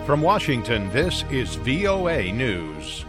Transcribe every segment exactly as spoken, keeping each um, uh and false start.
From Washington, this is V O A News.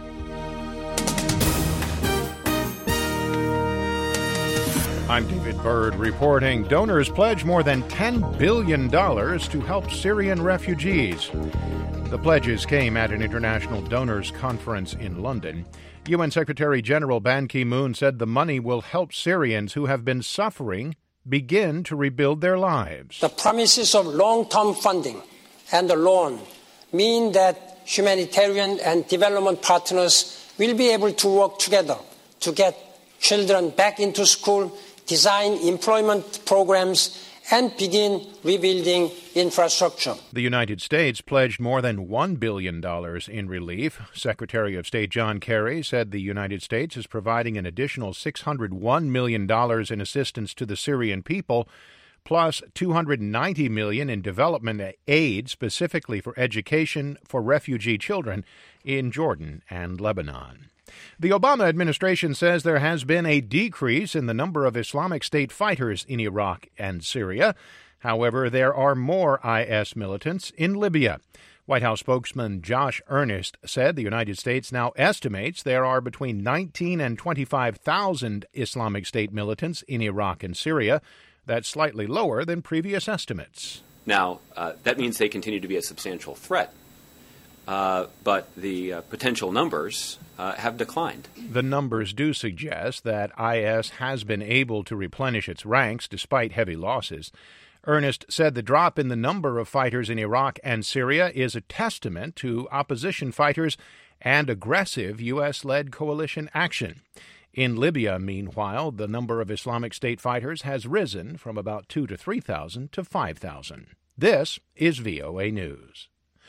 I'm David Byrd reporting. Donors pledge more than ten billion dollars to help Syrian refugees. The pledges came at an international donors conference in London. U N Secretary General Ban Ki-moon said the money will help Syrians who have been suffering begin to rebuild their lives. The promises of long-term funding and the loan mean that humanitarian and development partners will be able to work together to get children back into school, design employment programs, and begin rebuilding infrastructure. The United States pledged more than one billion dollars in relief. Secretary of State John Kerry said the United States is providing an additional six hundred one million dollars in assistance to the Syrian people, plus two hundred ninety million dollars in development aid specifically for education for refugee children in Jordan and Lebanon. The Obama administration says there has been a decrease in the number of Islamic State fighters in Iraq and Syria. However, there are more I S militants in Libya. White House spokesman Josh Earnest said the United States now estimates there are between nineteen and twenty-five thousand Islamic State militants in Iraq and Syria. That's slightly lower than previous estimates. Now, uh, that means they continue to be a substantial threat. Uh, but the uh, potential numbers uh, have declined. The numbers do suggest that I S has been able to replenish its ranks despite heavy losses. Earnest said the drop in the number of fighters in Iraq and Syria is a testament to opposition fighters and aggressive U S-led coalition action. In Libya, meanwhile, the number of Islamic State fighters has risen from about two to three thousand to five thousand. This is V O A News.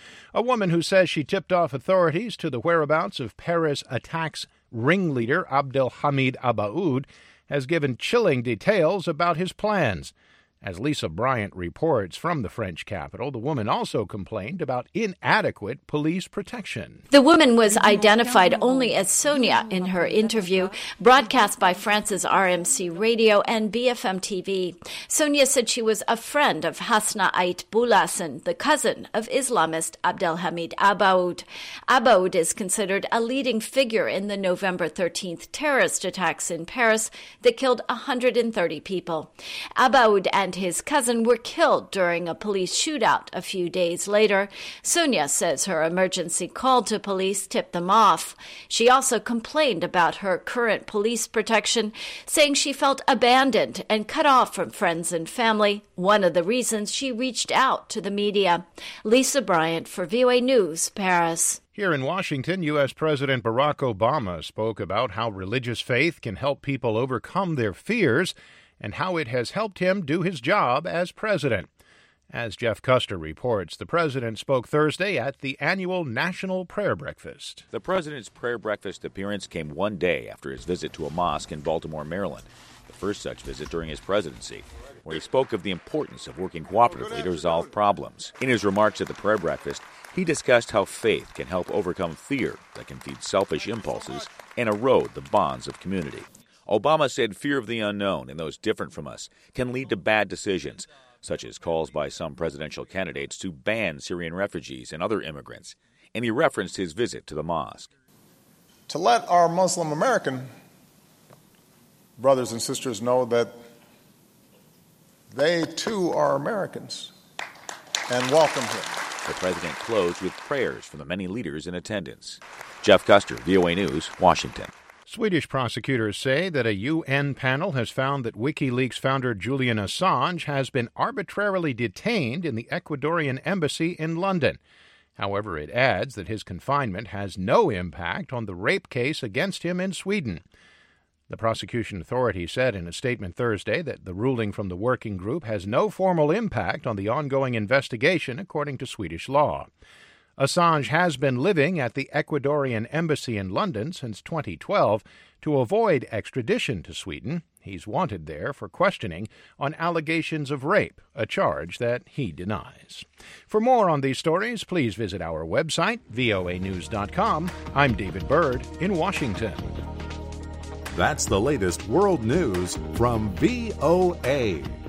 A woman who says she tipped off authorities to the whereabouts of Paris attacks ringleader Abdelhamid Abaoud has given chilling details about his plans. As Lisa Bryant reports from the French capital, the woman also complained about inadequate police protection. The woman was identified only as Sonia in her interview, broadcast by France's R M C Radio and B F M T V. Sonia said she was a friend of Hasna Ait Boulassen, the cousin of Islamist Abdelhamid Abaoud. Abaoud is considered a leading figure in the November thirteenth terrorist attacks in Paris that killed one hundred thirty people. Abaoud and his cousin were killed during a police shootout a few days later. Sonia says her emergency call to police tipped them off. She also complained about her current police protection, saying she felt abandoned and cut off from friends and family, one of the reasons she reached out to the media. Lisa Bryant for V O A News, Paris. Here in Washington, U S President Barack Obama spoke about how religious faith can help people overcome their fears and how it has helped him do his job as president. As Jeff Custer reports, the president spoke Thursday at the annual National Prayer Breakfast. The president's prayer breakfast appearance came one day after his visit to a mosque in Baltimore, Maryland, the first such visit during his presidency, where he spoke of the importance of working cooperatively to resolve problems. In his remarks at the prayer breakfast, he discussed how faith can help overcome fear that can feed selfish impulses and erode the bonds of community. Obama said fear of the unknown and those different from us can lead to bad decisions, such as calls by some presidential candidates to ban Syrian refugees and other immigrants, and he referenced his visit to the mosque. To let our Muslim American brothers and sisters know that they too are Americans and welcome here. The president closed with prayers from the many leaders in attendance. Jeff Custer, V O A News, Washington. Swedish prosecutors say that a U N panel has found that WikiLeaks founder Julian Assange has been arbitrarily detained in the Ecuadorian embassy in London. However, it adds that his confinement has no impact on the rape case against him in Sweden. The prosecution authority said in a statement Thursday that the ruling from the working group has no formal impact on the ongoing investigation, according to Swedish law. Assange has been living at the Ecuadorian embassy in London since twenty twelve to avoid extradition to Sweden. He's wanted there for questioning on allegations of rape, a charge that he denies. For more on these stories, please visit our website, V O A news dot com. I'm David Byrd in Washington. That's the latest world news from V O A.